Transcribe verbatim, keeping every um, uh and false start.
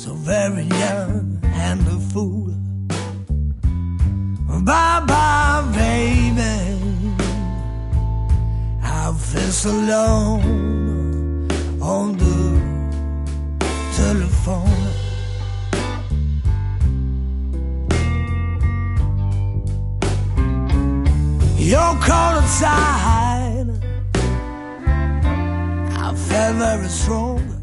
so very young and a fool. Bye-bye, baby, I feel so alone on the telephone. You're cold outside, I felt very strong.